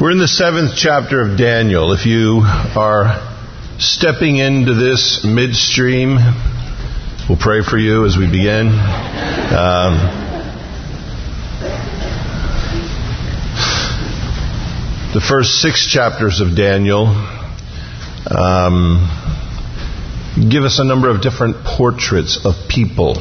We're in the 7th chapter of Daniel. If you are stepping into this midstream, we'll pray for you as we begin. The first 6 chapters of Daniel give us a number of different portraits of people,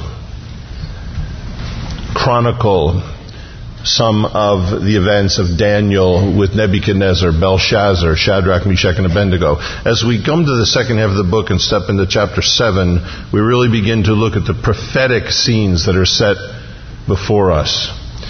chronicle some of the events of Daniel with Nebuchadnezzar, Belshazzar, Shadrach, Meshach, and Abednego. As we come to the second half of the book and step into chapter 7, we really begin to look at the prophetic scenes that are set before us.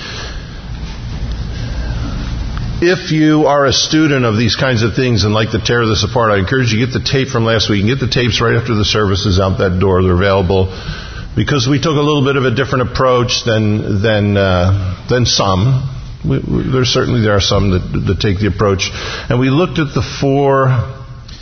If you are a student of these kinds of things and like to tear this apart, I encourage you to get the tape from last week. You can get the tapes right after the services out that door. They're available. Because we took a little bit of a different approach than some. There are some that take the approach. And we looked at the 4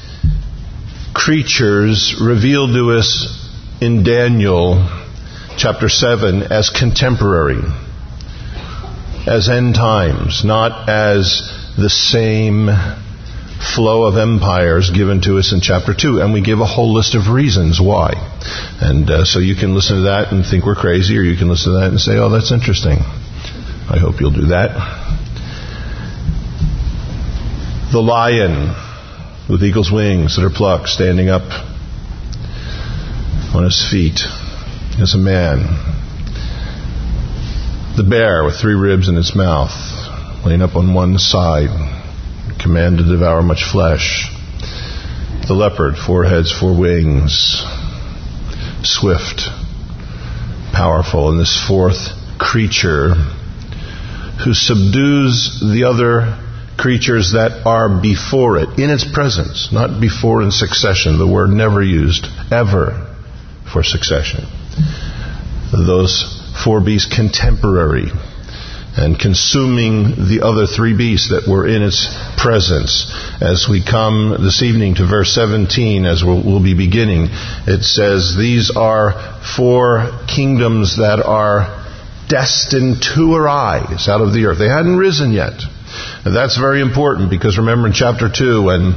creatures revealed to us in Daniel chapter 7 as contemporary, as end times, not as the same flow of empires given to us in chapter 2. And we give a whole list of reasons why. And so you can listen to that and think we're crazy, or you can listen to that and say, oh, that's interesting. I hope you'll do that. The lion with eagle's wings that are plucked, standing up on his feet as a man. The bear with 3 ribs in its mouth, laying up on one side, command to devour much flesh. The leopard, 4 heads, 4 wings, swift, powerful. And this 4th creature who subdues the other creatures that are before it, in its presence, not before in succession. The word never used, ever, for succession. Those 4 beasts contemporary, and consuming the other 3 beasts that were in its presence. As we come this evening to verse 17, as we'll be beginning, it says, these are 4 kingdoms that are destined to arise out of the earth. They hadn't risen yet. And that's very important, because remember in chapter 2, when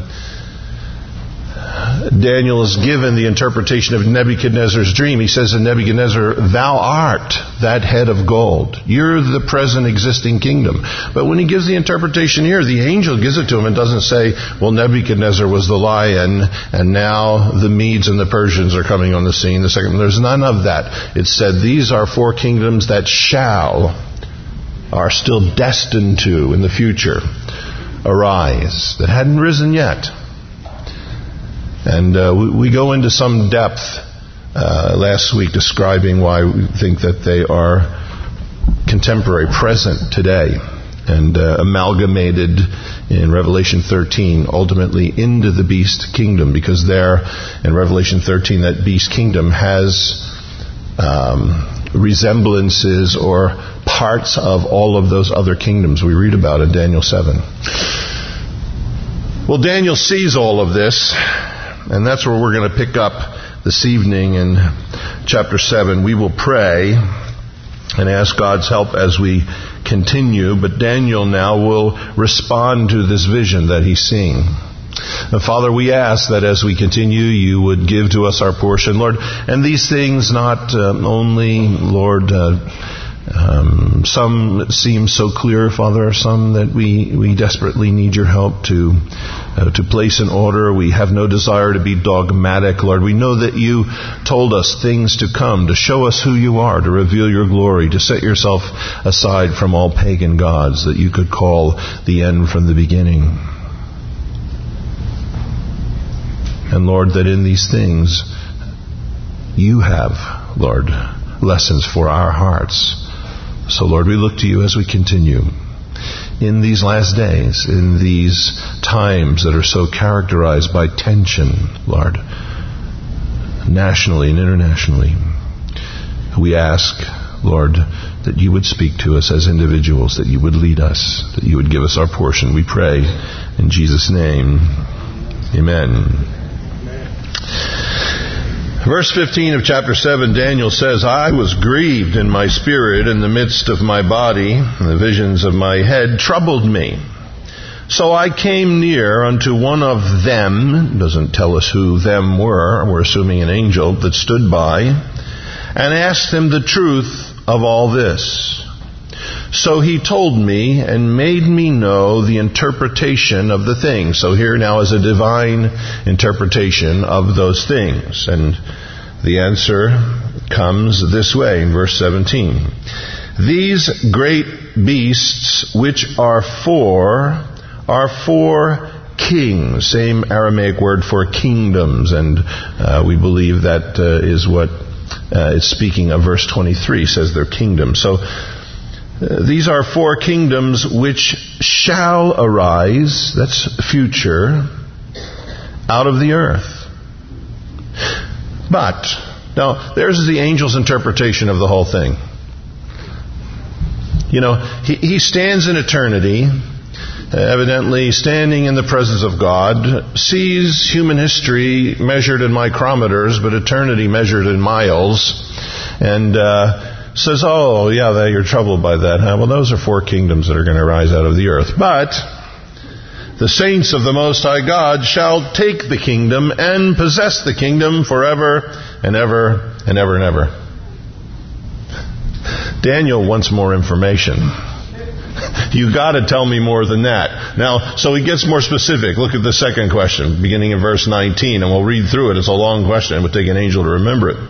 Daniel is given the interpretation of Nebuchadnezzar's dream, he says to Nebuchadnezzar, thou art that head of gold. You're the present existing kingdom. But when he gives the interpretation here, the angel gives it to him and doesn't say, well, Nebuchadnezzar was the lion, and now the Medes and the Persians are coming on the scene. There's none of that. It said, these are 4 kingdoms that are still destined to, in the future, arise, that hadn't risen yet. And we go into some depth last week describing why we think that they are contemporary, present today, and amalgamated in Revelation 13 ultimately into the beast kingdom, because there in Revelation 13 that beast kingdom has resemblances or parts of all of those other kingdoms we read about in Daniel 7. Well, Daniel sees all of this. And that's where we're going to pick up this evening in chapter 7. We will pray and ask God's help as we continue, but Daniel now will respond to this vision that he's seeing. And Father, we ask that as we continue, you would give to us our portion, Lord. And these things not only, Lord, some seem so clear, Father, some that we desperately need your help to place in order. We have no desire to be dogmatic, Lord. We know that you told us things to come, to show us who you are, to reveal your glory, to set yourself aside from all pagan gods, that you could call the end from the beginning. And Lord, that in these things you have, Lord, lessons for our hearts. So Lord, we look to you as we continue in these last days, in these times that are so characterized by tension, Lord, nationally and internationally. We ask, Lord, that you would speak to us as individuals, that you would lead us, that you would give us our portion. We pray in Jesus' name. Amen. Verse 15 of chapter 7, Daniel says, I was grieved in my spirit in the midst of my body, and the visions of my head troubled me. So I came near unto one of them, doesn't tell us who them were, we're assuming an angel, that stood by, and asked him the truth of all this. So he told me and made me know the interpretation of the things. So here now is a divine interpretation of those things. And the answer comes this way in verse 17. These great beasts which are four kings. Same Aramaic word for kingdoms. And we believe that is what it's speaking of. Verse 23 says they're kingdoms. So these are four kingdoms which shall arise, that's future, out of the earth. But, now, there's the angel's interpretation of the whole thing. You know, he stands in eternity, evidently standing in the presence of God, sees human history measured in micrometers, but eternity measured in miles, and says, oh, yeah, you're troubled by that, huh? Well, those are four kingdoms that are going to rise out of the earth. But the saints of the Most High God shall take the kingdom and possess the kingdom forever and ever and ever and ever. Daniel wants more information. You got to tell me more than that. Now, so he gets more specific. Look at the second question, beginning in verse 19, and we'll read through it. It's a long question. It would take an angel to remember it.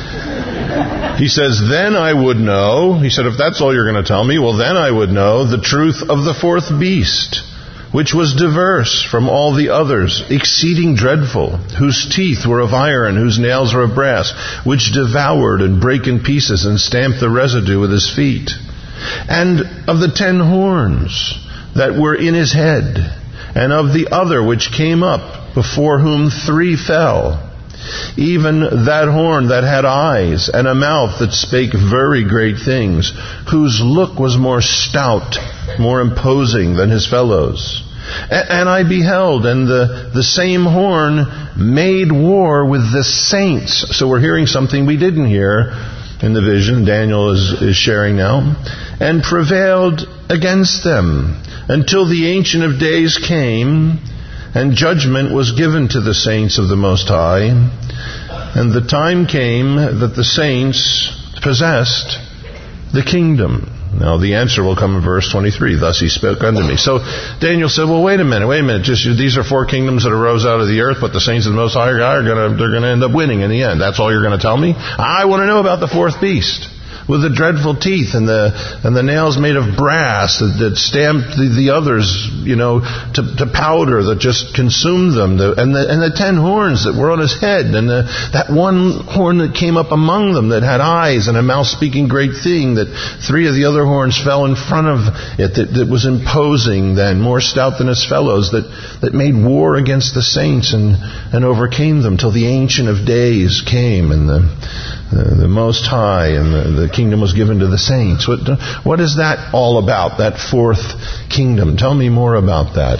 He says, then I would know, he said, if that's all you're going to tell me, well, then I would know the truth of the fourth beast, which was diverse from all the others, exceeding dreadful, whose teeth were of iron, whose nails were of brass, which devoured and brake in pieces and stamped the residue with his feet. And of the 10 horns that were in his head, and of the other which came up, before whom 3 fell, even that horn that had eyes and a mouth that spake very great things, whose look was more stout, more imposing than his fellows. And I beheld, and the same horn made war with the saints. So we're hearing something we didn't hear in the vision Daniel is sharing now. And prevailed against them until the Ancient of Days came, and judgment was given to the saints of the Most High. And the time came that the saints possessed the kingdom. Now the answer will come in verse 23. Thus he spoke unto me. So Daniel said, well, wait a minute. Just these are 4 kingdoms that arose out of the earth, but the saints of the Most High are going to end up winning in the end. That's all you're going to tell me? I want to know about the fourth beast, with the dreadful teeth and the nails made of brass that stamped the others, to powder, that just consumed them, and the 10 horns that were on his head, and that one horn that came up among them that had eyes and a mouth speaking great thing, that 3 of the other horns fell in front of it, that was imposing then, more stout than his fellows, that made war against the saints and overcame them till the Ancient of Days came, and the Most High, and the kingdom was given to the saints. What is that all about, that fourth kingdom? Tell me more about that.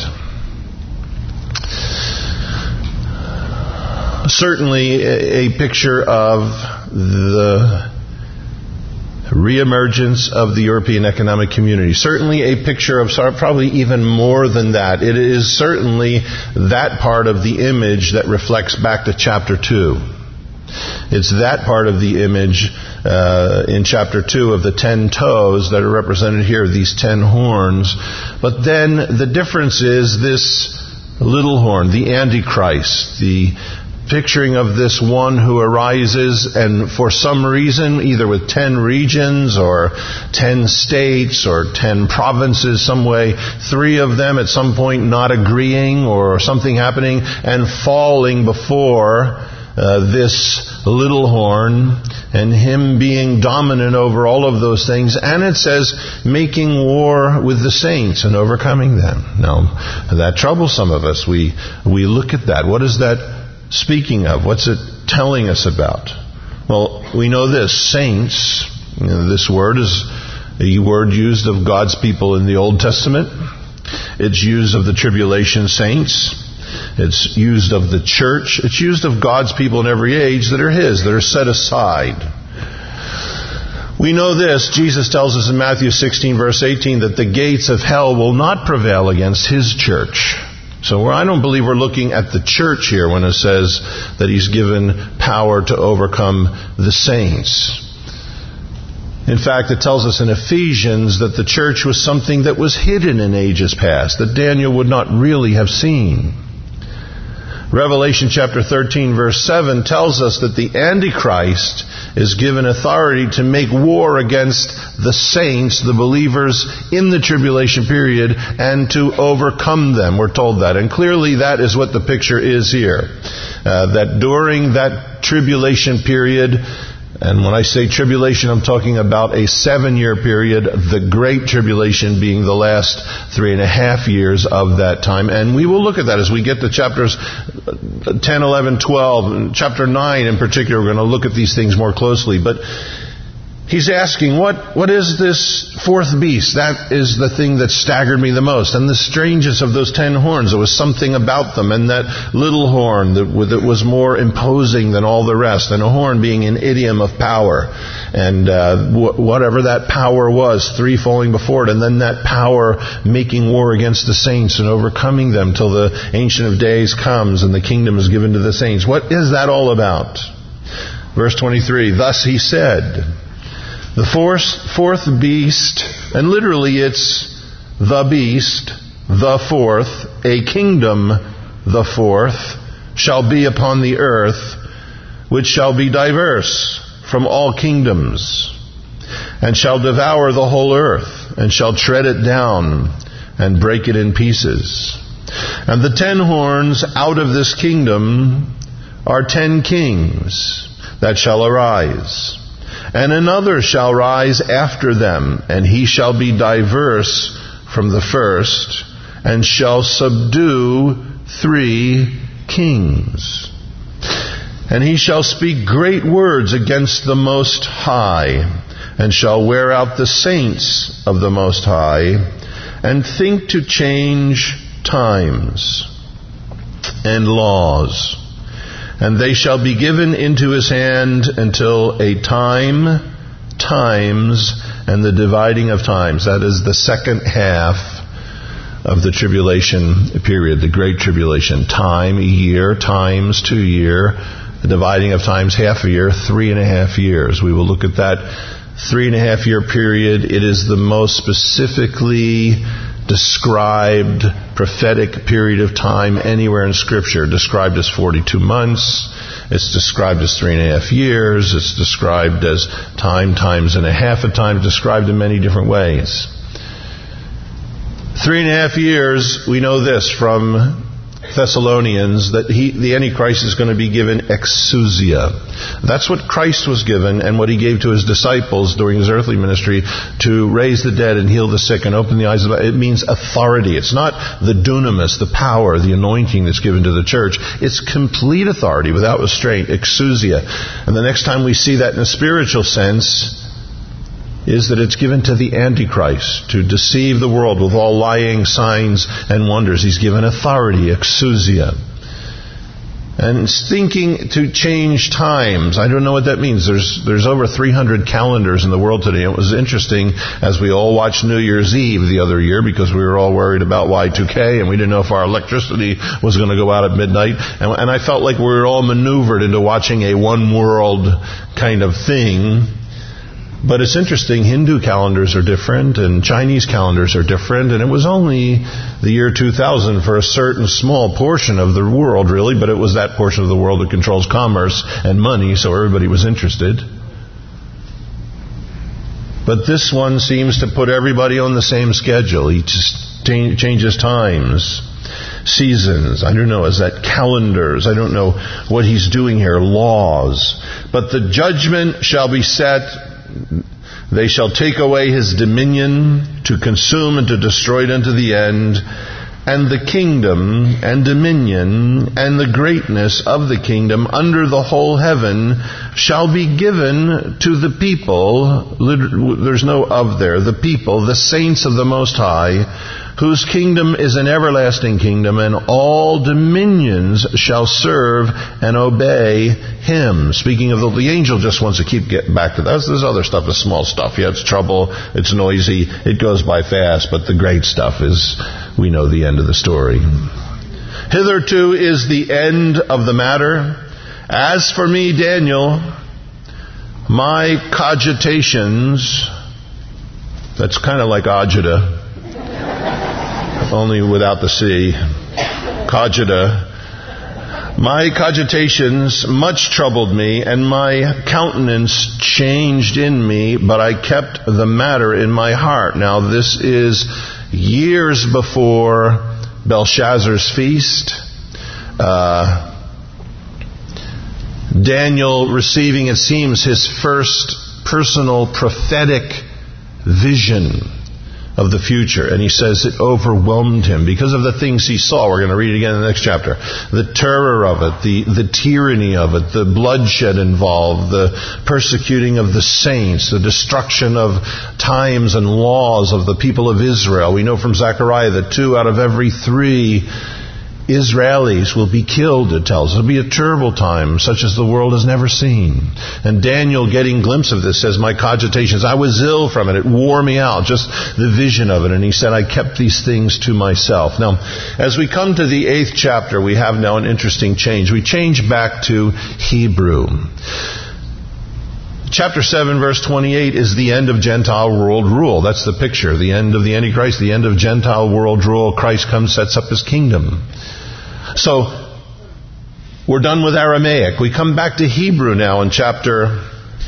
Certainly a picture of the reemergence of the European Economic Community. Certainly a picture of, probably even more than that. It is certainly that part of the image that reflects back to chapter 2. It's that part of the image in chapter 2 of the 10 toes that are represented here, these 10 horns. But then the difference is this little horn, the Antichrist, the picturing of this one who arises, and for some reason, either with 10 regions or 10 states or 10 provinces, some way, 3 of them at some point not agreeing or something happening and falling before this little horn, and him being dominant over all of those things. And it says, making war with the saints and overcoming them. Now, that troubles some of us. We look at that. What is that speaking of? What's it telling us about? Well, we know this. Saints, this word is a word used of God's people in the Old Testament. It's used of the tribulation saints. It's used of the church. It's used of God's people in every age that are His, that are set aside. We know this. Jesus tells us in Matthew 16, verse 18, that the gates of hell will not prevail against His church. So I don't believe we're looking at the church here when it says that He's given power to overcome the saints. In fact, it tells us in Ephesians that the church was something that was hidden in ages past, that Daniel would not really have seen. Revelation chapter 13, verse 7 tells us that the Antichrist is given authority to make war against the saints, the believers in the tribulation period, and to overcome them. We're told that. And clearly that is what the picture is here. That during that tribulation period, and when I say tribulation, I'm talking about a 7-year period, the Great Tribulation being the last 3.5 years of that time. And we will look at that as we get to chapters 10, 11, 12, and chapter 9 in particular. We're going to look at these things more closely. But he's asking, what is this fourth beast? That is the thing that staggered me the most. And the strangest of those 10 horns, there was something about them. And that little horn that was more imposing than all the rest. And a horn being an idiom of power. And whatever that power was, 3 falling before it. And then that power making war against the saints and overcoming them till the Ancient of Days comes and the kingdom is given to the saints. What is that all about? Verse 23, thus he said, the fourth beast, and literally it's the beast, the fourth, a kingdom, the fourth, shall be upon the earth, which shall be diverse from all kingdoms, and shall devour the whole earth, and shall tread it down, and break it in pieces. And the 10 horns out of this kingdom are 10 kings that shall arise. And another shall rise after them, and he shall be diverse from the first, and shall subdue 3 kings. And he shall speak great words against the Most High, and shall wear out the saints of the Most High, and think to change times and laws. And they shall be given into his hand until a times, and the dividing of times. That is the second half of the tribulation period, the Great Tribulation. Time, a year, times, 2 year. The dividing of times, half a year, 3.5 years. We will look at that 3.5 year period. It is the most specifically described prophetic period of time anywhere in Scripture. Described as 42 months. It's described as 3.5 years. It's described as times and a half a time. Described in many different ways. 3.5 years, we know this from Thessalonians, that the Antichrist is going to be given exousia. That's what Christ was given and what he gave to his disciples during his earthly ministry, to raise the dead and heal the sick and open the eyes of the blind. It means authority. It's not the dunamis, the power, the anointing that's given to the church. It's complete authority without restraint, exousia. And the next time we see that in a spiritual sense is that it's given to the Antichrist to deceive the world with all lying signs and wonders. He's given authority, exousia. And thinking to change times. I don't know what that means. There's over 300 calendars in the world today. It was interesting as we all watched New Year's Eve the other year, because we were all worried about Y2K and we didn't know if our electricity was going to go out at midnight. And I felt like we were all maneuvered into watching a one world kind of thing. But it's interesting, Hindu calendars are different and Chinese calendars are different, and it was only the year 2000 for a certain small portion of the world, really, but it was that portion of the world that controls commerce and money, so everybody was interested. But this one seems to put everybody on the same schedule. He just changes times, seasons. I don't know, is that calendars? I don't know what he's doing here, laws. But the judgment shall be set. They shall take away his dominion, to consume and to destroy it unto the end. And the kingdom and dominion and the greatness of the kingdom under the whole heaven shall be given to the people. There's no of there. The people, the saints of the Most High, whose kingdom is an everlasting kingdom, and all dominions shall serve and obey him. Speaking of the angel just wants to keep getting back to that. This other stuff is small stuff. Yeah, it's trouble, it's noisy, it goes by fast, but the great stuff is, we know the end of the story. Hitherto is the end of the matter. As for me, Daniel, my cogitations, that's kind of like agita, only without the C. Cogita. My cogitations much troubled me, and my countenance changed in me, but I kept the matter in my heart. Now this is years before Belshazzar's feast. Daniel receiving, it seems, his first personal prophetic vision of the future. And he says it overwhelmed him because of the things he saw. We're going to read it again in the next chapter. The terror of it, the tyranny of it, the bloodshed involved, the persecuting of the saints, the destruction of times and laws of the people of Israel. We know from Zechariah that 2 out of every 3 Israelis will be killed, it tells us. It'll be a terrible time, such as the world has never seen. And Daniel, getting a glimpse of this, says, my cogitations, I was ill from it. It wore me out, just the vision of it. And he said, I kept these things to myself. Now, as we come to the 8th chapter, we have now an interesting change. We change back to Hebrew. Chapter 7, verse 28 is the end of Gentile world rule. That's the picture. The end of the Antichrist, the end of Gentile world rule. Christ comes, sets up his kingdom. So, we're done with Aramaic. We come back to Hebrew now in chapter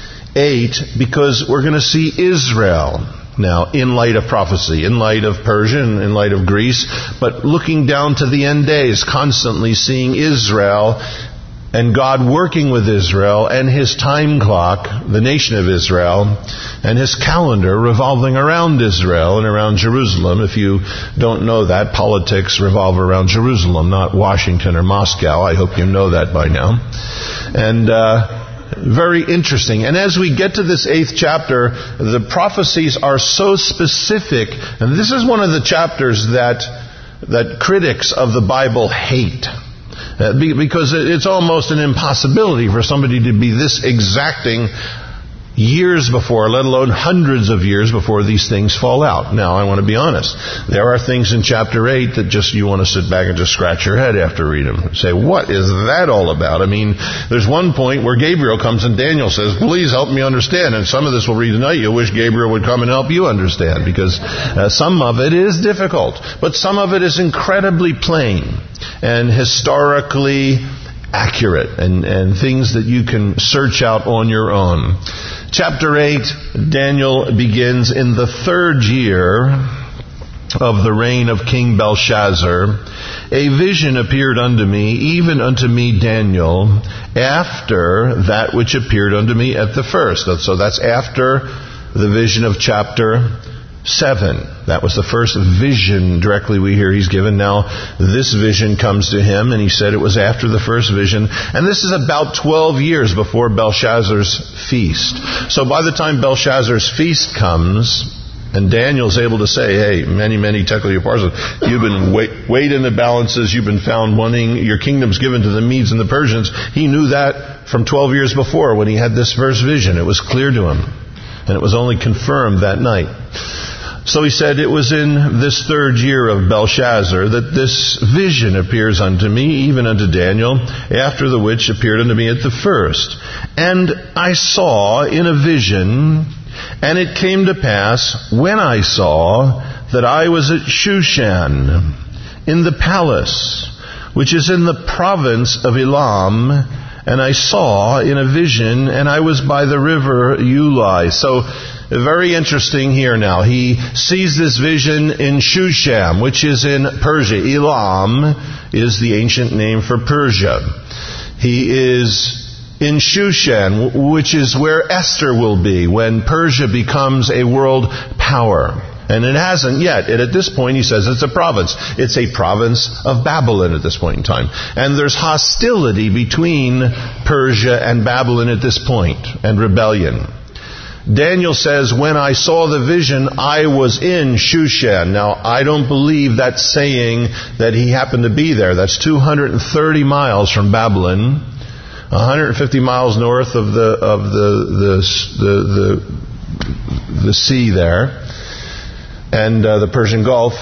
8 because we're going to see Israel now in light of prophecy, in light of Persia, in light of Greece, but looking down to the end days, constantly seeing Israel and God working with Israel and his time clock, the nation of Israel, and his calendar revolving around Israel and around Jerusalem. If you don't know that, politics revolve around Jerusalem, not Washington or Moscow. I hope you know that by now. And very interesting. And as we get to this 8th chapter, the prophecies are so specific. And this is one of the chapters that critics of the Bible hate. Because it's almost an impossibility for somebody to be this exacting years before, let alone hundreds of years before these things fall out. Now, I want to be honest. There are things in chapter 8 that just you want to sit back and just scratch your head after read them. Say, what is that all about? I mean, there's one point where Gabriel comes and Daniel says, please help me understand. And some of this we'll read tonight. You wish Gabriel would come and help you understand, because some of it is difficult, but some of it is incredibly plain and historically accurate and things that you can search out on your own. Chapter 8, Daniel begins in the 3rd year of the reign of King Belshazzar. A vision appeared unto me, even unto me Daniel, after that which appeared unto me at the first. So that's after the vision of chapter 7. That was the first vision directly we hear he's given. Now, this vision comes to him, and he said it was after the first vision. And this is about 12 years before Belshazzar's feast. So by the time Belshazzar's feast comes, and Daniel's able to say, hey, many, many tekel upharsin, you've been weighed in the balances, you've been found wanting, your kingdom's given to the Medes and the Persians. He knew that from 12 years before when he had this first vision. It was clear to him. And it was only confirmed that night. So he said, it was in this 3rd year of Belshazzar that this vision appears unto me, even unto Daniel, after the which appeared unto me at the first. And I saw in a vision, and it came to pass, when I saw, that I was at Shushan, in the palace, which is in the province of Elam, and I saw in a vision, and I was by the river Ulai. So, very interesting here now. He sees this vision in Shushan, which is in Persia. Elam is the ancient name for Persia. He is in Shushan, which is where Esther will be when Persia becomes a world power. And it hasn't yet. And at this point, he says it's a province. It's a province of Babylon at this point in time. And there's hostility between Persia and Babylon at this point, and rebellion. Daniel says, when I saw the vision, I was in Shushan. Now, I don't believe that's saying that he happened to be there. That's 230 miles from Babylon, 150 miles north of the sea there, and the Persian Gulf.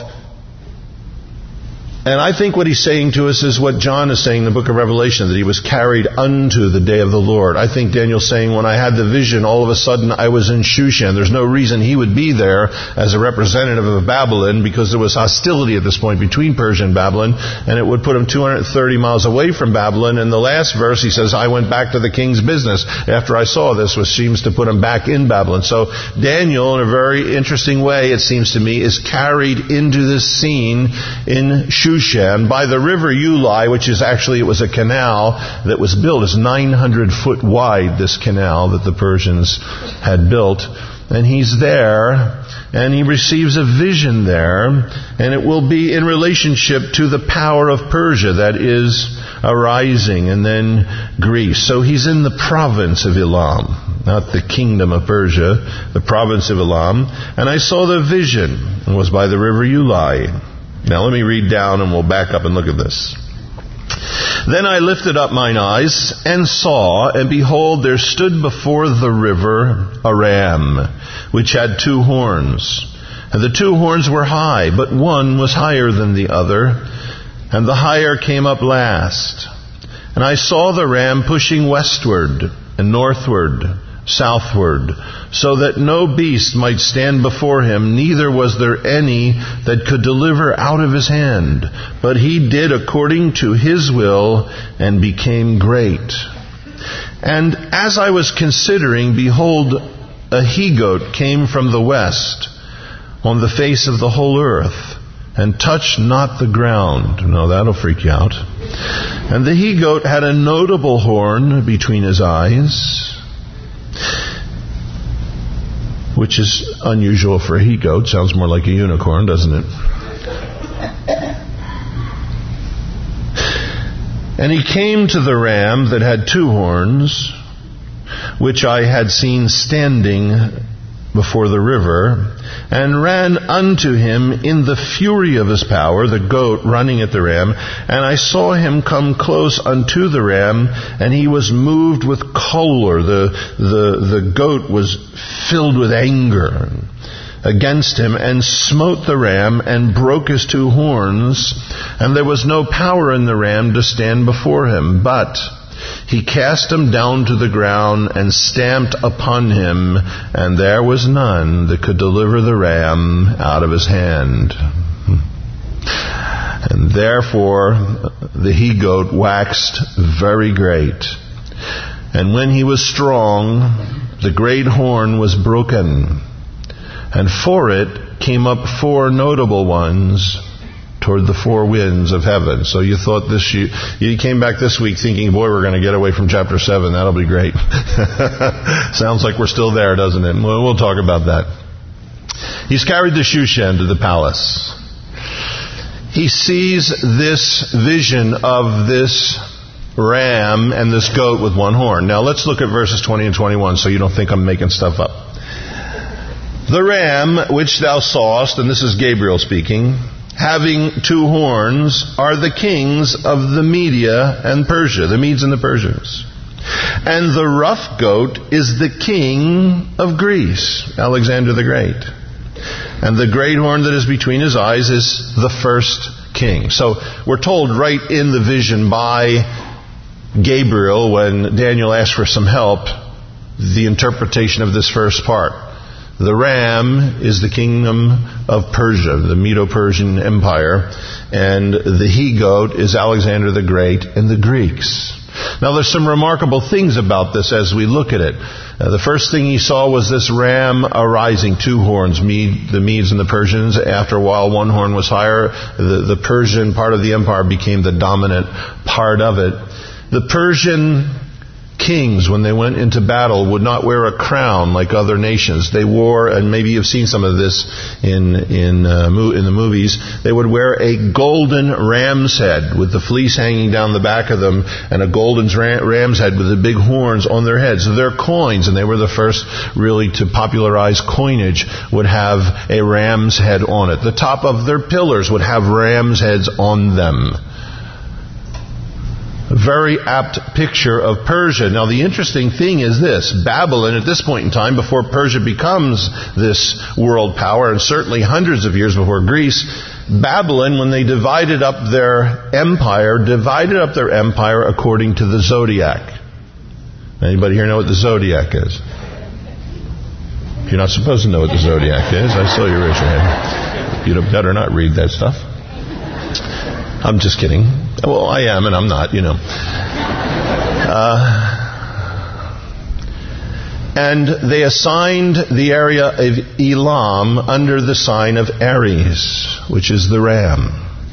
And I think what he's saying to us is what John is saying in the book of Revelation, that he was carried unto the day of the Lord. I think Daniel's saying, when I had the vision, all of a sudden I was in Shushan. There's no reason he would be there as a representative of Babylon, because there was hostility at this point between Persia and Babylon, and it would put him 230 miles away from Babylon. In the last verse, he says, I went back to the king's business after I saw this, which seems to put him back in Babylon. So Daniel, in a very interesting way, it seems to me, is carried into this scene in Shushan by the river Ulai, which is actually, it was a canal that was built. It's 900 foot wide, this canal that the Persians had built. And he's there, and he receives a vision there, and it will be in relationship to the power of Persia that is arising, and then Greece. So he's in the province of Elam, not the kingdom of Persia, the province of Elam. And I saw the vision, it was by the river Ulai. Now let me read down and we'll back up and look at this. Then I lifted up mine eyes and saw, and behold, there stood before the river a ram, which had 2 horns. And the 2 horns were high, but one was higher than the other, and the higher came up last. And I saw the ram pushing westward and northward, southward, so that no beast might stand before him, neither was there any that could deliver out of his hand. But he did according to his will, and became great. And as I was considering, behold, a he-goat came from the west on the face of the whole earth, and touched not the ground. Now that'll freak you out. And the he-goat had a notable horn between his eyes, which is unusual for a he-goat. Sounds more like a unicorn, doesn't it? And he came to the ram that had 2 horns, which I had seen standing before the river, and ran unto him in the fury of his power, the goat running at the ram. And I saw him come close unto the ram, and he was moved with choler. The goat was filled with anger against him, and smote the ram, and broke his 2 horns. And there was no power in the ram to stand before him, but he cast him down to the ground, and stamped upon him, and there was none that could deliver the ram out of his hand. And therefore the he-goat waxed very great. And when he was strong, the great horn was broken, and for it came up 4 notable ones toward the 4 winds of heaven. So you thought you came back this week thinking, boy, we're going to get away from chapter 7. That'll be great. Sounds like we're still there, doesn't it? We'll talk about that. He's carried to Shushan, to the palace. He sees this vision of this ram and this goat with 1 horn. Now let's look at verses 20 and 21 so you don't think I'm making stuff up. The ram which thou sawest, and this is Gabriel speaking, having 2 horns, are the kings of the Media and Persia, the Medes and the Persians. And the rough goat is the king of Greece, Alexander the Great. And the great horn that is between his eyes is the first king. So we're told right in the vision by Gabriel, when Daniel asked for some help, the interpretation of this first part. The ram is the kingdom of Persia, the Medo-Persian Empire, and the he-goat is Alexander the Great and the Greeks. Now there's some remarkable things about this as we look at it. The first thing he saw was this ram arising, 2 horns, the Medes and the Persians. After a while, 1 horn was higher. The Persian part of the empire became the dominant part of it. The Persian Kings, when they went into battle, would not wear a crown like other nations. They wore, and maybe you've seen some of this in the movies, they would wear a golden ram's head with the fleece hanging down the back of them, and a golden ram's head with the big horns on their heads. So their coins, and they were the first really to popularize coinage, would have a ram's head on it. The top of their pillars would have ram's heads on them. A very apt picture of Persia. Now the interesting thing is this. Babylon, at this point in time, before Persia becomes this world power, and certainly hundreds of years before Greece, Babylon, when they divided up their empire according to the zodiac. Anybody here know what the zodiac is? You're not supposed to know what the zodiac is. I saw you raise your hand. You'd better not read that stuff. I'm just kidding. Well, I am and I'm not, you know. And they assigned the area of Elam under the sign of Aries, which is the ram.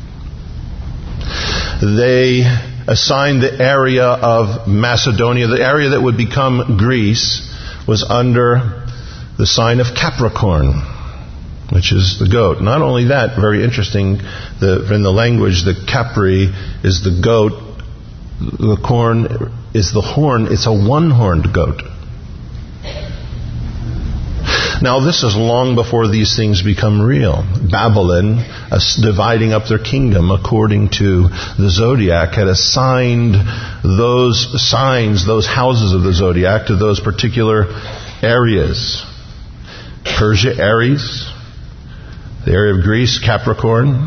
They assigned the area of Macedonia, the area that would become Greece, was under the sign of Capricorn, which is the goat. Not only that, very interesting, in the language, the Capri is the goat, the corn is the horn, it's a one-horned goat. Now this is long before these things become real. Babylon, dividing up their kingdom according to the zodiac, had assigned those signs, those houses of the zodiac, to those particular areas. Persia, Aries. The area of Greece, Capricorn.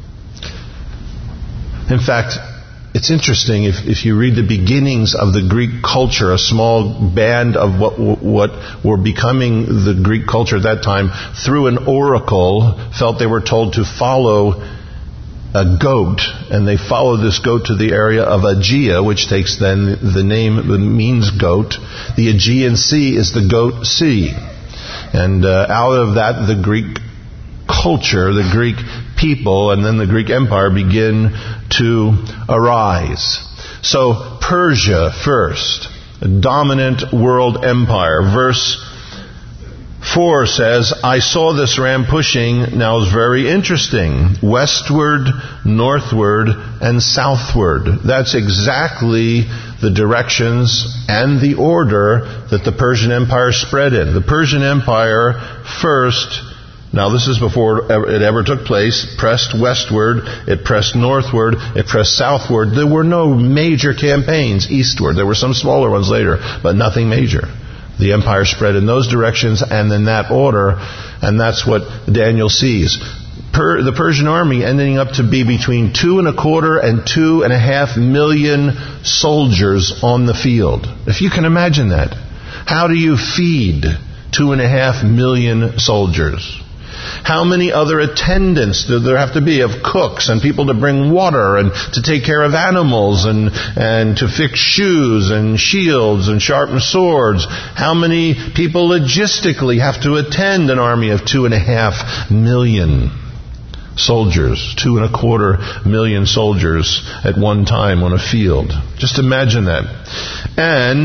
In fact, it's interesting, if you read the beginnings of the Greek culture, a small band of what were becoming the Greek culture at that time, through an oracle, felt they were told to follow a goat, and they followed this goat to the area of Aegea, which takes then the name, it means goat. The Aegean Sea is the goat sea. And out of that, the Greek culture, the Greek people, and then the Greek Empire begin to arise. So Persia first, a dominant world empire. Verse 4 says, I saw this ram pushing, now it's very interesting, westward, northward, and southward. That's exactly the directions and the order that the Persian Empire spread in. The Persian Empire first, now this is before it ever took place, pressed westward, it pressed northward, it pressed southward. There were no major campaigns eastward. There were some smaller ones later, but nothing major. The empire spread in those directions and in that order, and that's what Daniel sees. The Persian army ending up to be between 2.25 and 2.5 million soldiers on the field. If you can imagine that. How do you feed 2.5 million soldiers? How many other attendants do there have to be of cooks and people to bring water and to take care of animals and to fix shoes and shields and sharpen swords? How many people logistically have to attend an army of 2.5 million soldiers? 2.25 million soldiers at one time on a field. Just imagine that. And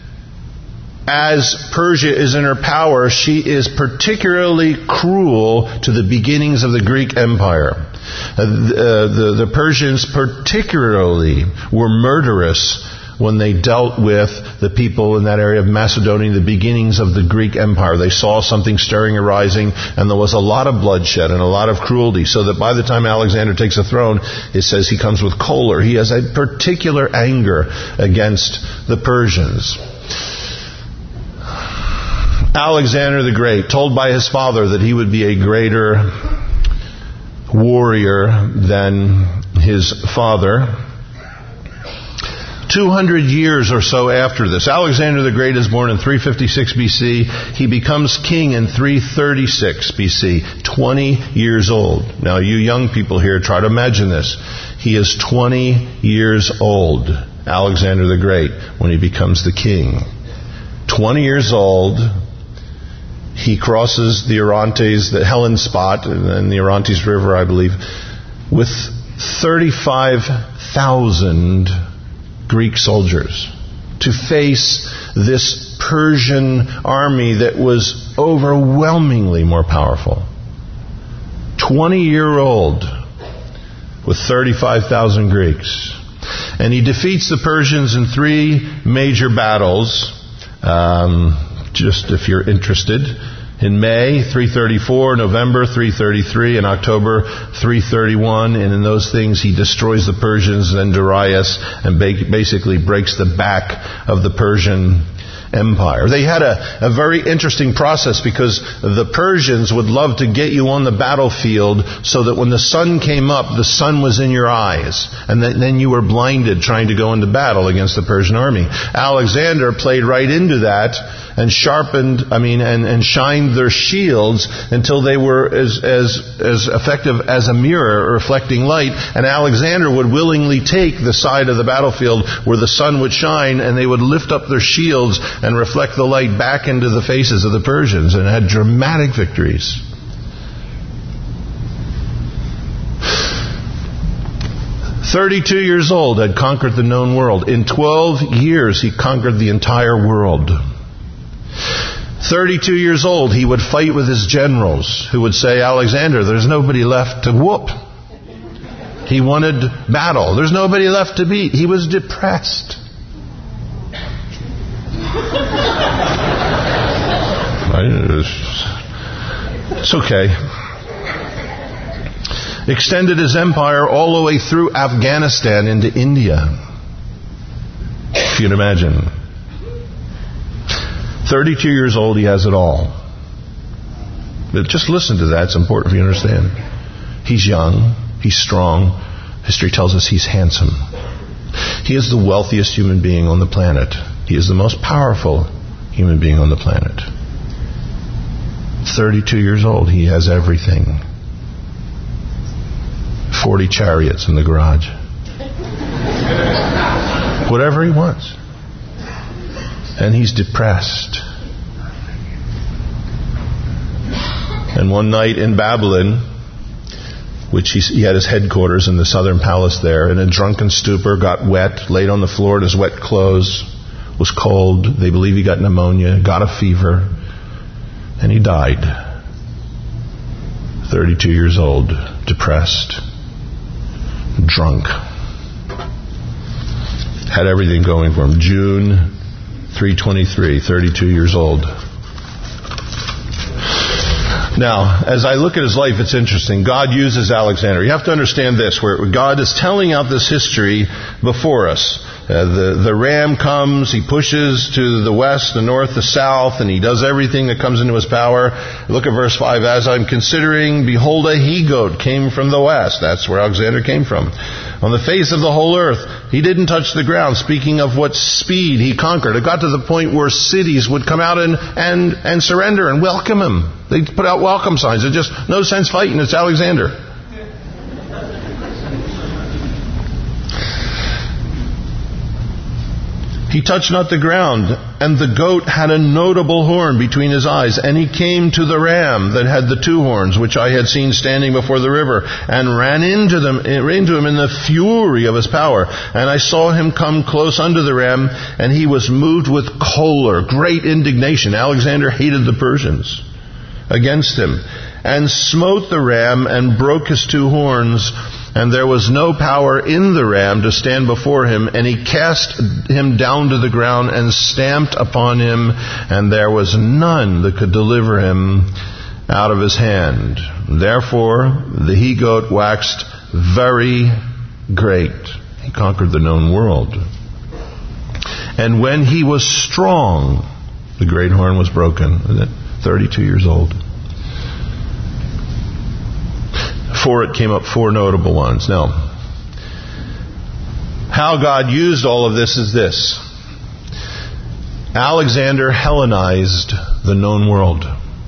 as Persia is in her power, she is particularly cruel to the beginnings of the Greek Empire. The Persians particularly were murderous when they dealt with the people in that area of Macedonia, the beginnings of the Greek Empire. They saw something stirring and rising, and there was a lot of bloodshed and a lot of cruelty, so that by the time Alexander takes the throne, it says he comes with choler. He has a particular anger against the Persians. Alexander the Great, told by his father that he would be a greater warrior than his father. 200 years or so after this, Alexander the Great is born in 356 BC. He becomes king in 336 BC, 20 years old. Now, you young people here, try to imagine this. He is 20 years old, Alexander the Great, when he becomes the king. 20 years old. He crosses the Orontes, the Hellespont, and then the Orontes River, I believe, with 35,000 Greek soldiers. to face this Persian army that was overwhelmingly more powerful. 20-year-old with 35,000 Greeks. And he defeats the Persians in 3 major battles, just if you're interested. In May, 334, November, 333, and October, 331. And in those things, he destroys the Persians and Darius and basically breaks the back of the Persian Empire. They had a very interesting process because the Persians would love to get you on the battlefield so that when the sun came up, the sun was in your eyes. And then you were blinded trying to go into battle against the Persian army. Alexander played right into that and and shined their shields until they were as effective as a mirror reflecting light. And Alexander would willingly take the side of the battlefield where the sun would shine, and they would lift up their shields and reflect the light back into the faces of the Persians, and had dramatic victories. "32 years old, had conquered the known world. In 12 years, he conquered the entire world. 32 years old, he would fight with his generals, who would say, 'Alexander, there's nobody left to whoop.' He wanted battle. There's nobody left to beat. He was depressed. It's okay. Extended his empire all the way through Afghanistan into India. If you can imagine. 32 years old, he has it all. But just listen to that. It's important for you to understand. He's young. He's strong. History tells us he's handsome. He is the wealthiest human being on the planet. He is the most powerful human being on the planet. 32 years old, he has everything. 40 chariots in the garage. Whatever he wants. And he's depressed. And one night in Babylon, which he had his headquarters in the southern palace there, in a drunken stupor, got wet, laid on the floor in his wet clothes, was cold. They believe he got pneumonia, got a fever, and he died. 32 years old, depressed, drunk. Had everything going for him. June 323, 32 years old. Now, as I look at his life, it's interesting. God uses Alexander. You have to understand this, where God is telling out this history before us. The ram comes, he pushes to the west, the north, the south, and he does everything that comes into his power. Look at verse 5. As I'm considering, behold, a he-goat came from the west. That's where Alexander came from. On the face of the whole earth, he didn't touch the ground. Speaking of what speed he conquered. It got to the point where cities would come out and surrender and welcome him. They put out welcome signs. It's just no sense fighting. It's Alexander. He touched not the ground, and the goat had a notable horn between his eyes, and he came to the ram that had the 2 horns, which I had seen standing before the river, and ran into him in the fury of his power. And I saw him come close unto the ram, and he was moved with choler, great indignation. Alexander hated the Persians against him, and smote the ram, and broke his 2 horns, and there was no power in the ram to stand before him, and he cast him down to the ground and stamped upon him, and there was none that could deliver him out of his hand. Therefore the he-goat waxed very great. He conquered the known world. And when he was strong, the great horn was broken. 32 years old. For it came up 4 notable ones. Now, how God used all of this is this. Alexander Hellenized the known world.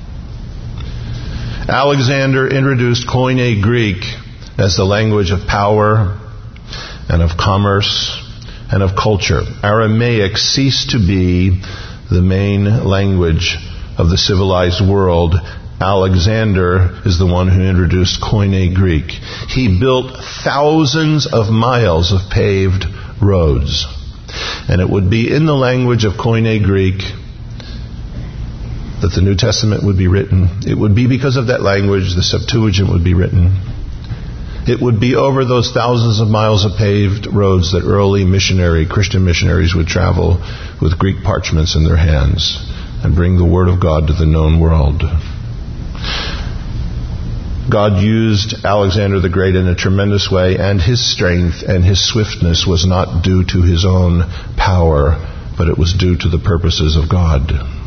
Alexander introduced Koine Greek as the language of power and of commerce and of culture. Aramaic ceased to be the main language of the civilized world. Alexander is the one who introduced Koine Greek. He built thousands of miles of paved roads. And it would be in the language of Koine Greek that the New Testament would be written. It would be because of that language the Septuagint would be written. It would be over those thousands of miles of paved roads that early Christian missionaries would travel with Greek parchments in their hands and bring the Word of God to the known world. God used Alexander the Great in a tremendous way, and his strength and his swiftness was not due to his own power, but it was due to the purposes of God.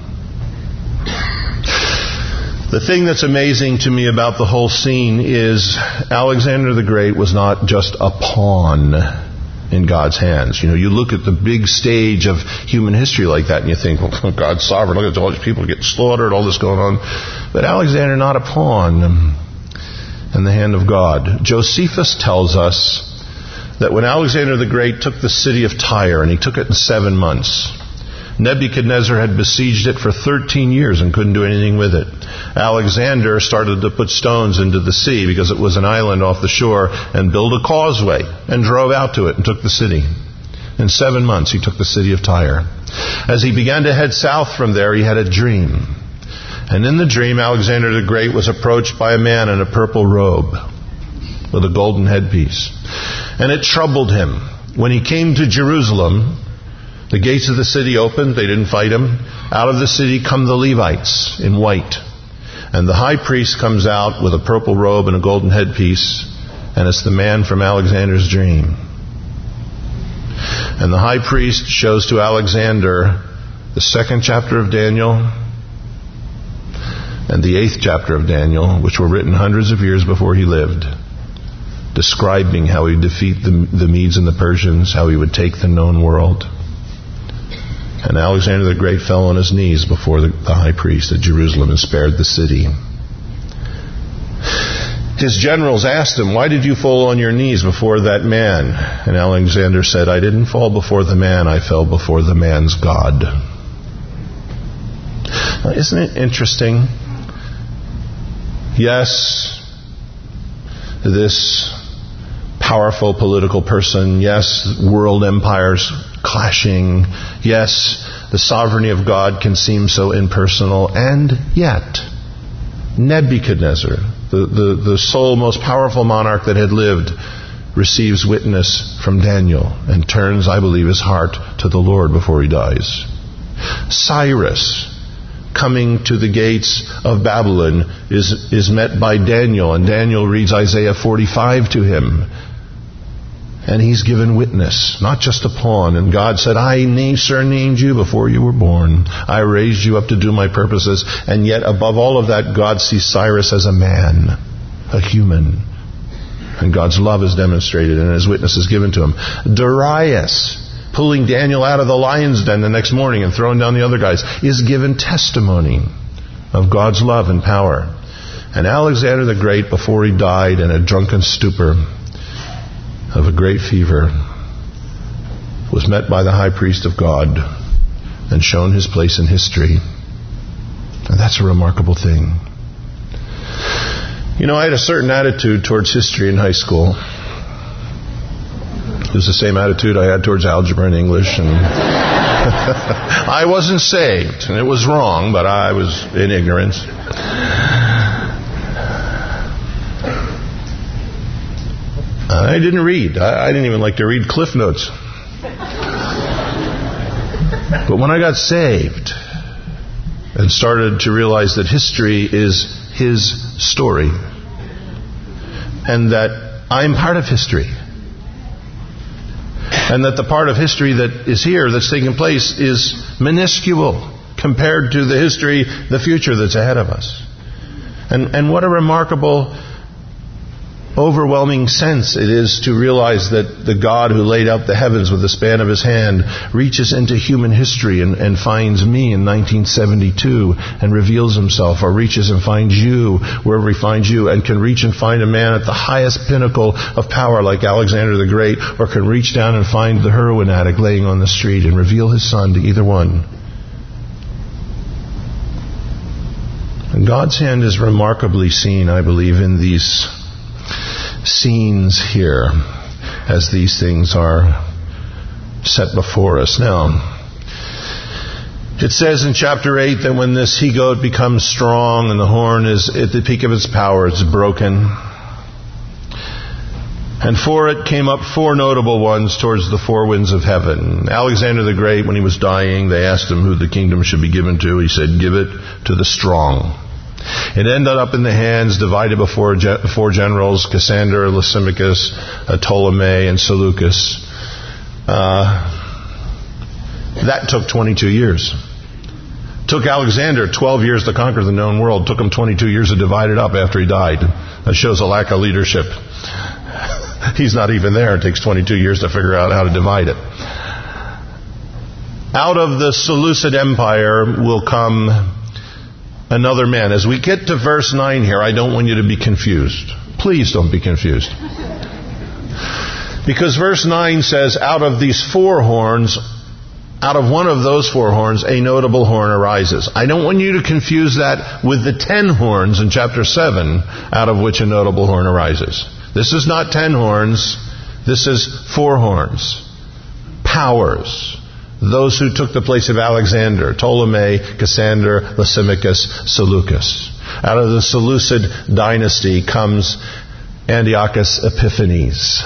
The thing that's amazing to me about the whole scene is Alexander the Great was not just a pawn in God's hands. You know, you look at the big stage of human history like that and you think, well, God's sovereign. Look at all these people getting slaughtered, all this going on. But Alexander, not a pawn in the hand of God. Josephus tells us that when Alexander the Great took the city of Tyre, and he took it in 7 months, Nebuchadnezzar had besieged it for 13 years and couldn't do anything with it. Alexander started to put stones into the sea because it was an island off the shore, and built a causeway and drove out to it and took the city. In 7 months he took the city of Tyre. As he began to head south from there, he had a dream. And in the dream, Alexander the Great was approached by a man in a purple robe with a golden headpiece. And it troubled him. When he came to Jerusalem, the gates of the city opened. They didn't fight him. Out of the city come the Levites in white. And the high priest comes out with a purple robe and a golden headpiece. And it's the man from Alexander's dream. And the high priest shows to Alexander the 2nd chapter of Daniel and the 8th chapter of Daniel, which were written hundreds of years before he lived, describing how he would defeat the Medes and the Persians, how he would take the known world. And Alexander the Great fell on his knees before the high priest at Jerusalem and spared the city. His generals asked him, "Why did you fall on your knees before that man?" And Alexander said, "I didn't fall before the man, I fell before the man's God." Now, isn't it interesting? Yes, this powerful political person, yes, world empires clashing, yes, the sovereignty of God can seem so impersonal, and yet Nebuchadnezzar, the sole most powerful monarch that had lived, receives witness from Daniel and turns, I believe, his heart to the Lord before he dies. Cyrus, coming to the gates of Babylon, is met by Daniel, and Daniel reads Isaiah 45 to him. And he's given witness, not just a pawn. And God said, I surnamed you before you were born. I raised you up to do my purposes. And yet, above all of that, God sees Cyrus as a man, a human. And God's love is demonstrated, and his witness is given to him. Darius, pulling Daniel out of the lion's den the next morning and throwing down the other guys, is given testimony of God's love and power. And Alexander the Great, before he died in a drunken stupor of a great fever, was met by the high priest of God and shown his place in history. And that's a remarkable thing. You know, I had a certain attitude towards history in high school. It was the same attitude I had towards algebra and English. And I wasn't saved, and it was wrong, but I was in ignorance. I didn't read. I didn't even like to read Cliff Notes. But when I got saved and started to realize that history is his story and that I'm part of history and that the part of history that is here, that's taking place, is minuscule compared to the history, the future that's ahead of us. And what a remarkable, overwhelming sense it is to realize that the God who laid out the heavens with the span of his hand reaches into human history and finds me in 1972 and reveals himself, or reaches and finds you wherever he finds you, and can reach and find a man at the highest pinnacle of power like Alexander the Great, or can reach down and find the heroin addict laying on the street and reveal his son to either one. And God's hand is remarkably seen, I believe, in these scenes here, as these things are set before us. Now, it says in chapter 8 that when this he-goat becomes strong and the horn is at the peak of its power, it's broken. And for it came up 4 notable ones towards the 4 winds of heaven. Alexander the Great, when he was dying, they asked him who the kingdom should be given to. He said, give it to the strong. It ended up in the hands divided before 4 generals, Cassander, Lysimachus, Ptolemy, and Seleucus. That took 22 years. Took Alexander 12 years to conquer the known world. Took him 22 years to divide it up after he died. That shows a lack of leadership. He's not even there. It takes 22 years to figure out how to divide it. Out of the Seleucid Empire will come another man. As we get to verse 9 here, I don't want you to be confused. Please don't be confused. Because verse 9 says, out of these 4 horns, out of one of those 4 horns, a notable horn arises. I don't want you to confuse that with the 10 horns in chapter 7, out of which a notable horn arises. This is not 10 horns. This is 4 horns. Powers. Those who took the place of Alexander, Ptolemy, Cassander, Lysimachus, Seleucus. Out of the Seleucid dynasty comes Antiochus Epiphanes,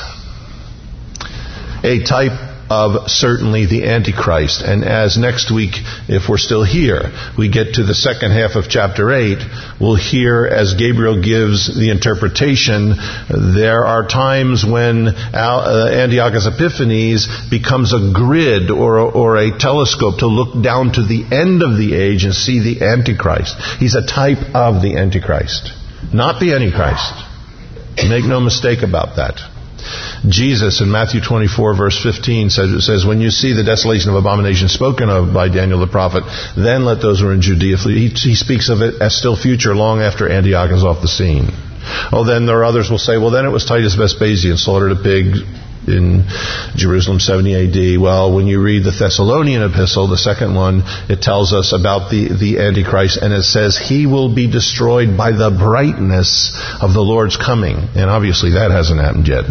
a type of certainly the Antichrist. And as next week, if we're still here, we get to the second half of chapter 8, we'll hear as Gabriel gives the interpretation, there are times when Antiochus Epiphanes becomes a grid or a telescope to look down to the end of the age and see the Antichrist. He's a type of the Antichrist, not the Antichrist. Make no mistake about that. Jesus in Matthew 24 verse 15 says, when you see the desolation of abomination spoken of by Daniel the prophet, then let those who are in Judea flee. He speaks of it as still future long after Antioch is off the scene. Oh, then there are others will say, well, then it was Titus Vespasian slaughtered a pig in Jerusalem 70 AD. Well, when you read the Thessalonian epistle, the second one, it tells us about the Antichrist, and it says he will be destroyed by the brightness of the Lord's coming. And obviously that hasn't happened yet.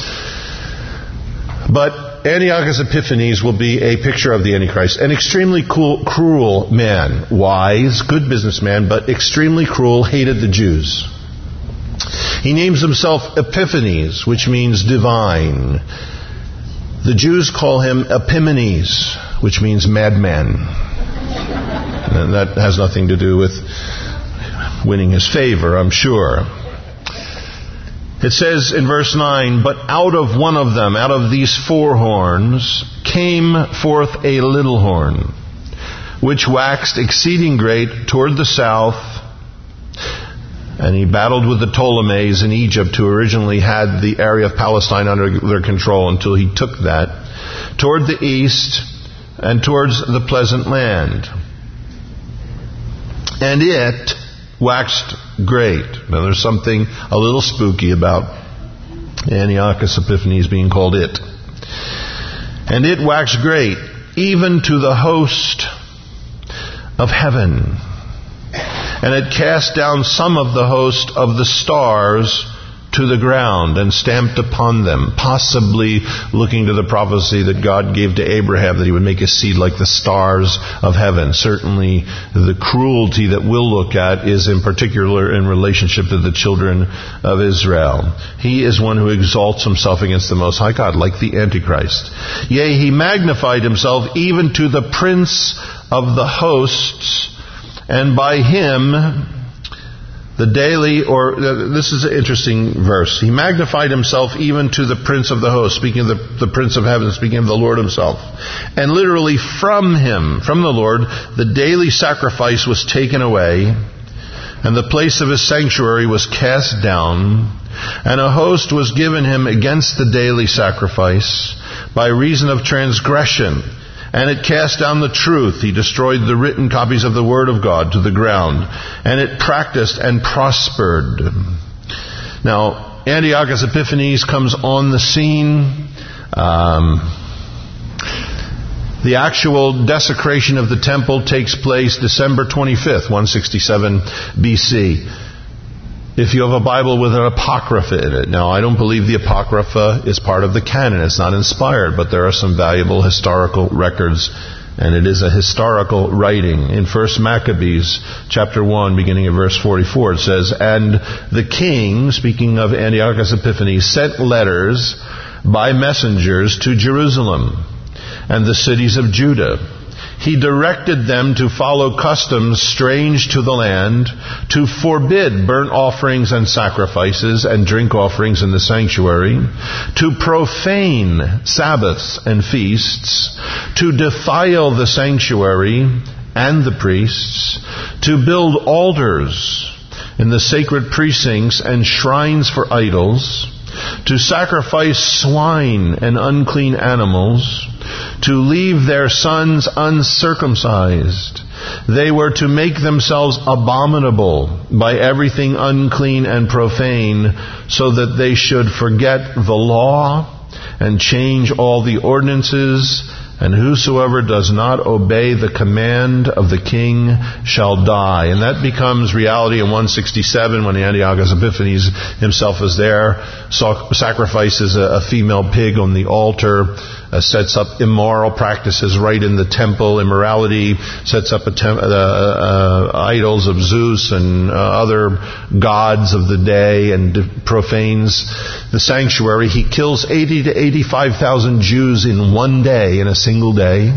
But Antiochus Epiphanes will be a picture of the Antichrist. An extremely cruel man. Wise, good businessman, but extremely cruel, hated the Jews. He names himself Epiphanes, which means divine. The Jews call him Epimanes, which means madman. And that has nothing to do with winning his favor, I'm sure. It says in verse 9, but out of one of them, out of these 4 horns, came forth a little horn, which waxed exceeding great toward the south. And he battled with the Ptolemies in Egypt, who originally had the area of Palestine under their control until he took that, toward the east and towards the pleasant land. And it waxed great. Now there's something a little spooky about Antiochus Epiphanes being called it. And it waxed great, even to the host of heaven. And it cast down some of the host of the stars to the ground and stamped upon them, possibly looking to the prophecy that God gave to Abraham that he would make his seed like the stars of heaven. Certainly the cruelty that we'll look at is in particular in relationship to the children of Israel. He is one who exalts himself against the Most High God, like the Antichrist. Yea, he magnified himself even to the prince of the hosts, and by him the daily, this is an interesting verse. He magnified himself even to the prince of the host, speaking of the prince of heaven, speaking of the Lord himself. And literally from him, from the Lord, the daily sacrifice was taken away, and the place of his sanctuary was cast down, and a host was given him against the daily sacrifice by reason of transgression. And it cast down the truth. He destroyed the written copies of the Word of God to the ground. And it practiced and prospered. Now, Antiochus Epiphanes comes on the scene. The actual desecration of the temple takes place December 25th, 167 BC. If you have a Bible with an Apocrypha in it. Now, I don't believe the Apocrypha is part of the canon. It's not inspired, but there are some valuable historical records, and it is a historical writing. In 1 Maccabees, chapter 1, beginning of verse 44, it says, "And the king," speaking of Antiochus Epiphanes, "sent letters by messengers to Jerusalem and the cities of Judah. He directed them to follow customs strange to the land, to forbid burnt offerings and sacrifices and drink offerings in the sanctuary, to profane Sabbaths and feasts, to defile the sanctuary and the priests, to build altars in the sacred precincts and shrines for idols, to sacrifice swine and unclean animals, to leave their sons uncircumcised. They were to make themselves abominable by everything unclean and profane, so that they should forget the law and change all the ordinances. And whosoever does not obey the command of the king shall die." And that becomes reality in 167 when Antiochus Epiphanes himself is there, sacrifices a female pig on the altar, sets up immoral practices right in the temple, immorality, sets up idols of Zeus and other gods of the day, and profanes the sanctuary. He kills 80 to 85,000 Jews in one day, in a single day.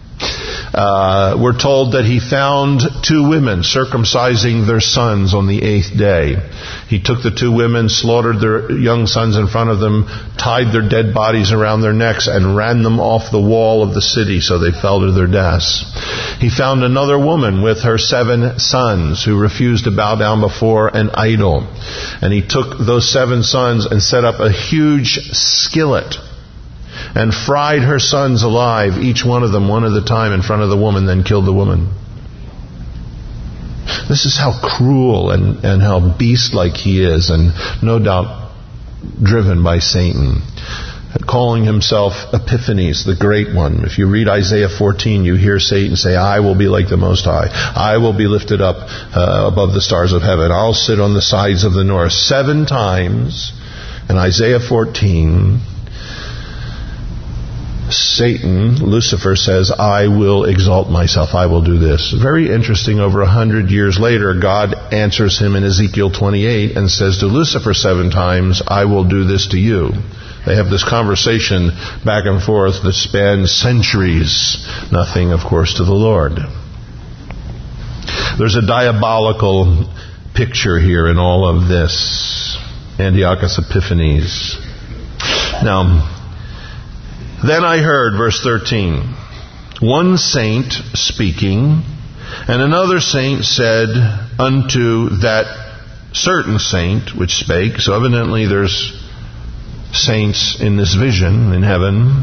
We're told that he found 2 women circumcising their sons on the 8th day. He took the 2 women, slaughtered their young sons in front of them, tied their dead bodies around their necks, and ran them off the wall of the city so they fell to their deaths. He found another woman with her 7 sons who refused to bow down before an idol. And he took those 7 sons and set up a huge skillet and fried her sons alive, each one of them one at a time in front of the woman, then killed the woman. This is how cruel and how beast-like he is, and no doubt driven by Satan. Calling himself Epiphanes, the Great One. If you read Isaiah 14, you hear Satan say, "I will be like the Most High. I will be lifted up above the stars of heaven. I'll sit on the sides of the north." 7 times in Isaiah 14, Satan, Lucifer, says, "I will exalt myself. I will do this." Very interesting. Over 100 years later, God answers him in Ezekiel 28 and says to Lucifer 7 times, "I will do this to you." They have this conversation back and forth that spans centuries. Nothing, of course, to the Lord. There's a diabolical picture here in all of this. Antiochus Epiphanes. Now, then I heard, verse 13, one saint speaking, and another saint said unto that certain saint which spake. So evidently there's saints in this vision in heaven.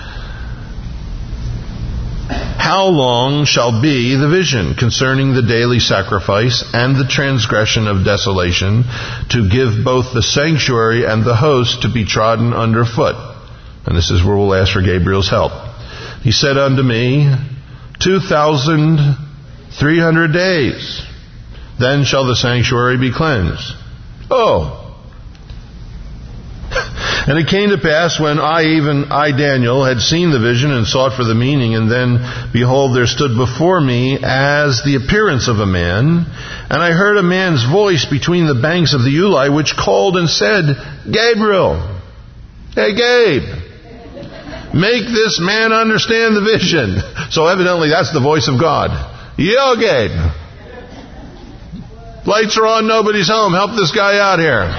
"How long shall be the vision concerning the daily sacrifice and the transgression of desolation, to give both the sanctuary and the host to be trodden under foot?" And this is where we'll ask for Gabriel's help. He said unto me, 2,300 days. Then shall the sanctuary be cleansed. Oh. And it came to pass when I, Daniel, had seen the vision and sought for the meaning, and then, behold, there stood before me as the appearance of a man, and I heard a man's voice between the banks of the Ulai, which called and said, "Gabriel, hey Gabe, make this man understand the vision." So evidently that's the voice of God. "Yo, Gabe, lights are on, nobody's home. Help this guy out here."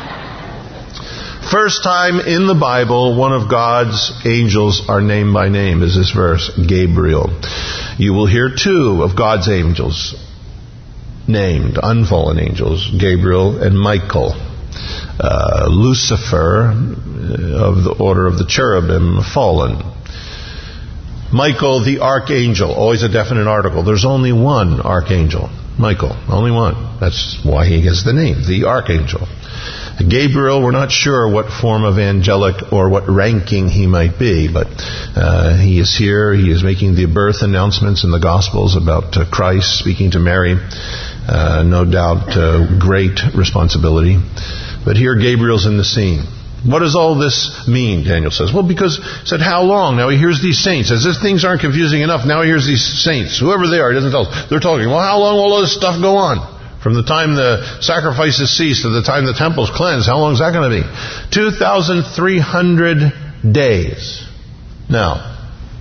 First time in the Bible, one of God's angels are named by name is this verse, Gabriel. You will hear 2 of God's angels named, unfallen angels, Gabriel and Michael. Lucifer, of the order of the cherubim, fallen. Michael, the archangel, always a definite article. There's only one archangel, Michael, only one. That's why he gets the name, the archangel. Gabriel, we're not sure what form of angelic or what ranking he might be, but he is here. He is making the birth announcements in the Gospels about Christ, speaking to Mary. No doubt great responsibility. But here Gabriel's in the scene. What does all this mean, Daniel says? Well, because he said, how long? Now he hears these saints. As if things aren't confusing enough, now he hears these saints. Whoever they are, he doesn't tell us. They're talking, well, how long will all this stuff go on? From the time the sacrifices cease to the time the temple's cleansed, how long is that going to be? 2,300 days. Now,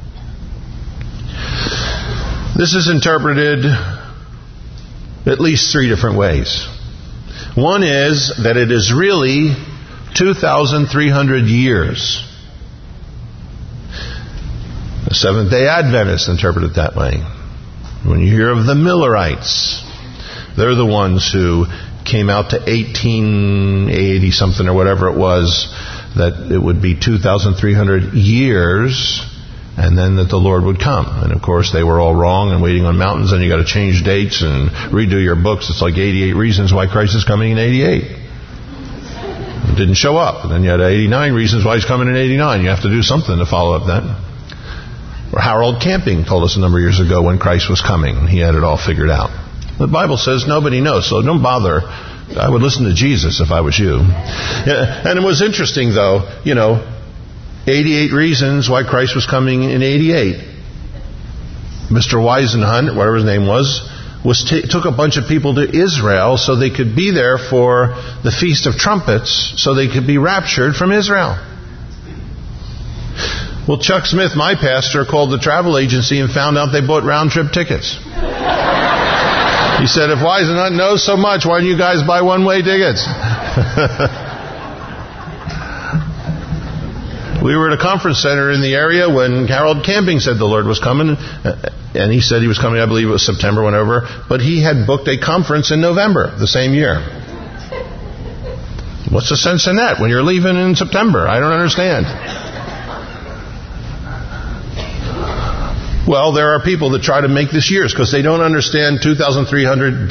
this is interpreted at least three different ways. One is that it is really 2,300 years. The Seventh-day Adventists interpret it that way. When you hear of the Millerites, they're the ones who came out to 1880 something or whatever it was, that it would be 2,300 years, and then that the Lord would come. And of course they were all wrong and waiting on mountains, and you got to change dates and redo your books. It's like 88 reasons why Christ is coming in 88. It didn't show up. And then you had 89 reasons why he's coming in 89. You have to do something to follow up that. Or Harold Camping told us a number of years ago when Christ was coming. He had it all figured out. The Bible says nobody knows, so don't bother. I would listen to Jesus if I was you. And it was interesting, though, 88 reasons why Christ was coming in 88. Mr. Weisenhunt, whatever his name was took a bunch of people to Israel so they could be there for the Feast of Trumpets, so they could be raptured from Israel. Well, Chuck Smith, my pastor, called the travel agency and found out they bought round-trip tickets. He said, if Weisenhunt knows so much, why don't you guys buy one-way tickets? We were at a conference center in the area when Harold Camping said the Lord was coming, and he said he was coming, I believe it was September, whenever, but he had booked a conference in November the same year. What's the sense in that when you're leaving in September? I don't understand. Well, there are people that try to make this years because they don't understand 2,300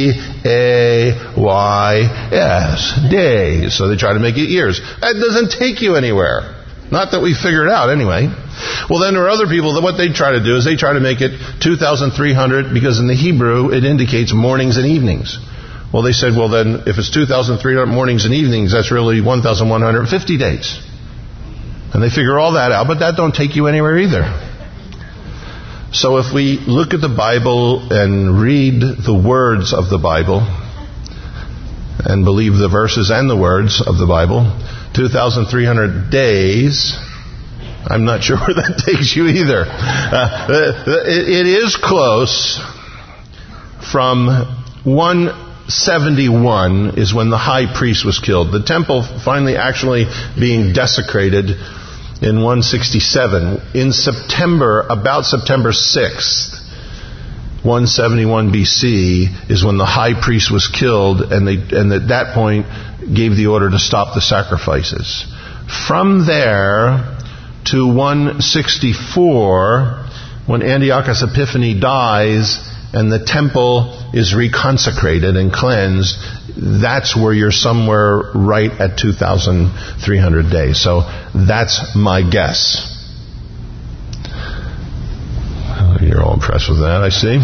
D-A-Y-S, days. So they try to make it years. That doesn't take you anywhere. Not that we figured it out anyway. Well, then there are other people that what they try to do is they try to make it 2,300 because in the Hebrew it indicates mornings and evenings. Well, they said, well then if it's 2,300 mornings and evenings, that's really 1,150 days. And they figure all that out, but that don't take you anywhere either. So if we look at the Bible and read the words of the Bible and believe the verses and the words of the Bible, 2,300 days, I'm not sure where that takes you either. It is close. From 171 is when the high priest was killed. The temple finally actually being desecrated in 167. In September, about September 6th, 171 BC is when the high priest was killed, and at that point gave the order to stop the sacrifices. From there to 164, when Antiochus Epiphanes dies and the temple is reconsecrated and cleansed, that's where you're somewhere right at 2,300 days. So that's my guess. You're all impressed with that, I see.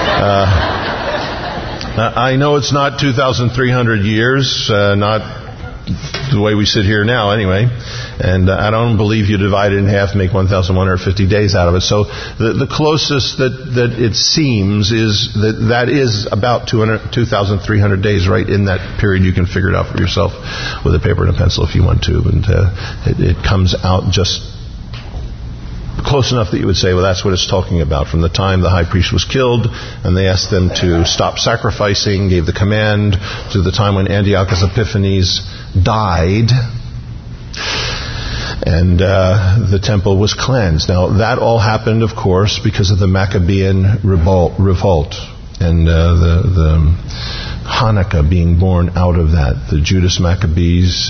I know it's not 2,300 years, not the way we sit here now anyway. And I don't believe you divide it in half and make 1,150 days out of it. So the closest that it seems is that is about 2,300 days right in that period. You can figure it out for yourself with a paper and a pencil if you want to. And it comes out just close enough that you would say, well, that's what it's talking about. From the time the high priest was killed and they asked them to stop sacrificing, gave the command, to the time when Antiochus Epiphanes died, and the temple was cleansed. Now, that all happened, of course, because of the Maccabean revolt and the Hanukkah being born out of that. The Judas Maccabees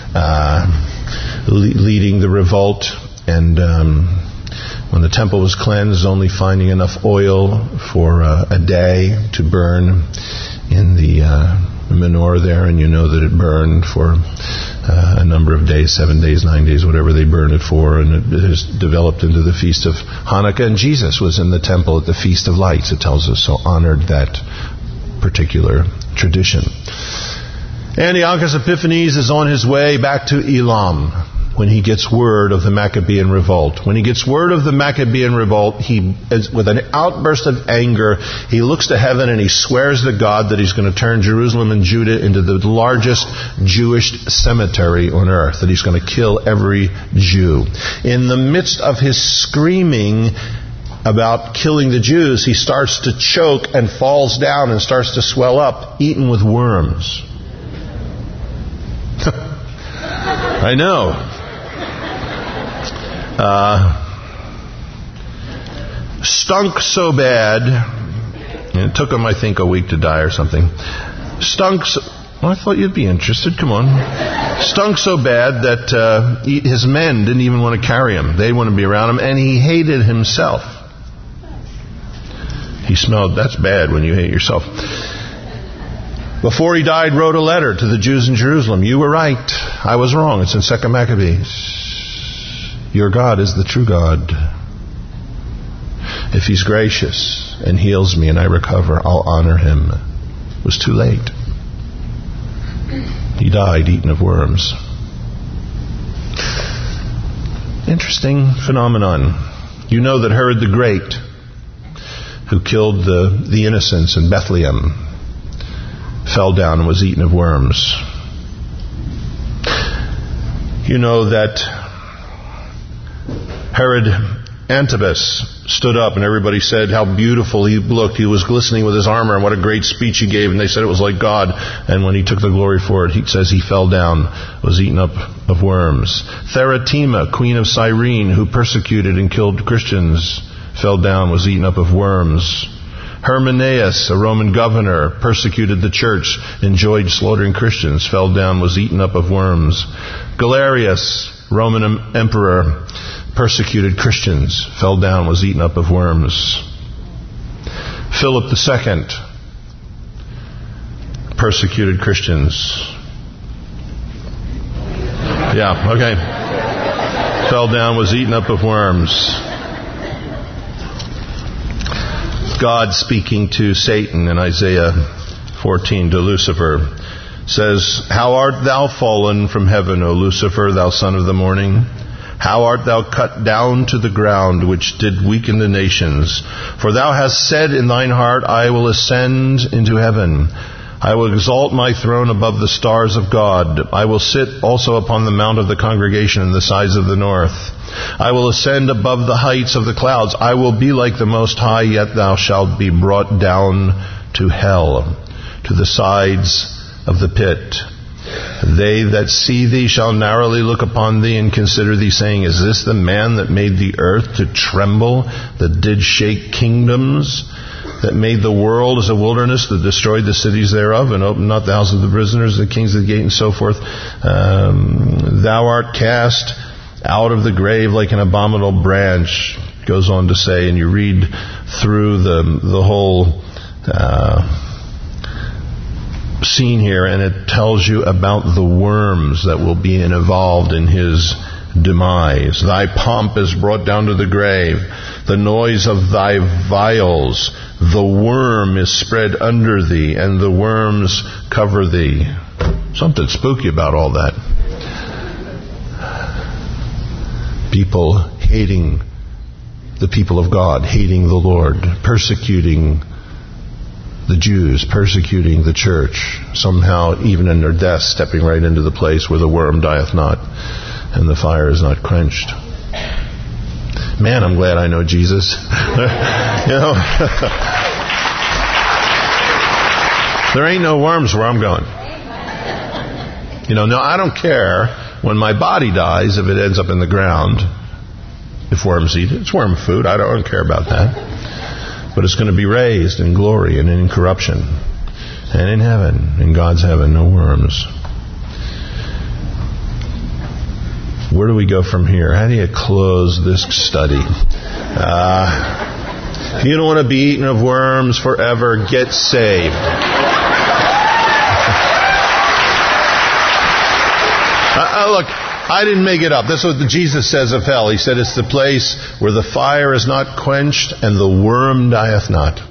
leading the revolt, and when the temple was cleansed, only finding enough oil for a day to burn in the menorah there, and you know that it burned for a number of days, 7 days, 9 days, whatever they burned it for, and it has developed into the Feast of Hanukkah. And Jesus was in the temple at the Feast of Lights, it tells us, so honored that particular tradition. Antiochus Epiphanes is on his way back to Elam when he gets word of the Maccabean revolt. When he gets word of the Maccabean revolt, with an outburst of anger, he looks to heaven and he swears to God that he's going to turn Jerusalem and Judah into the largest Jewish cemetery on earth, that he's going to kill every Jew. In the midst of his screaming about killing the Jews, he starts to choke and falls down and starts to swell up, eaten with worms. I know. Stunk so bad, and it took him, I think, a week to die or something. Stunk so, well, I thought you'd be interested, come on. Stunk so bad that his men didn't even want to carry him. They wouldn't be around him, and he hated himself. He smelled, that's bad when you hate yourself. Before he died, wrote a letter to the Jews in Jerusalem. You were right. I was wrong. It's in 2 Maccabees. Your God is the true God. If He's gracious and heals me and I recover, I'll honor Him. It was too late. He died eaten of worms. Interesting phenomenon. You know that Herod the Great, who killed the innocents in Bethlehem, fell down and was eaten of worms. You know that Herod Antipas stood up and everybody said how beautiful he looked. He was glistening with his armor and what a great speech he gave. And they said it was like God. And when he took the glory for it, he says he fell down, was eaten up of worms. Theratima, queen of Cyrene, who persecuted and killed Christians, fell down, was eaten up of worms. Herminius, a Roman governor, persecuted the church, enjoyed slaughtering Christians, fell down, was eaten up of worms. Galerius, Roman emperor, persecuted Christians, fell down, was eaten up of worms. Philip II persecuted Christians. Yeah, okay. Fell down, was eaten up of worms. God speaking to Satan in Isaiah 14 to Lucifer says, How art thou fallen from heaven, O Lucifer, thou son of the morning? How art thou cut down to the ground, which did weaken the nations? For thou hast said in thine heart, I will ascend into heaven. I will exalt my throne above the stars of God. I will sit also upon the mount of the congregation in the sides of the north. I will ascend above the heights of the clouds. I will be like the Most High, yet thou shalt be brought down to hell, to the sides of the pit. They that see thee shall narrowly look upon thee and consider thee, saying, Is this the man that made the earth to tremble, that did shake kingdoms, that made the world as a wilderness, that destroyed the cities thereof, and opened not the house of the prisoners, the kings of the gate, and so forth? Thou art cast out of the grave like an abominable branch, goes on to say, and you read through the whole scene here, and it tells you about the worms that will be involved in his demise. Thy pomp is brought down to the grave, the noise of thy viols, the worm is spread under thee, and the worms cover thee. Something spooky about all that. People hating the people of God, hating the Lord, persecuting the Jews, persecuting the church, somehow even in their death stepping right into the place where the worm dieth not and the fire is not quenched. Man, I'm glad I know Jesus. You know, there ain't no worms where I'm going. You know, no, I don't care when my body dies if it ends up in the ground. If worms eat it, it's worm food. I don't care about that. But it's going to be raised in glory and in incorruption. And in heaven, in God's heaven, no worms. Where do we go from here? How do you close this study? If you don't want to be eaten of worms forever, get saved. Look, I didn't make it up. That's what Jesus says of hell. He said it's the place where the fire is not quenched and the worm dieth not.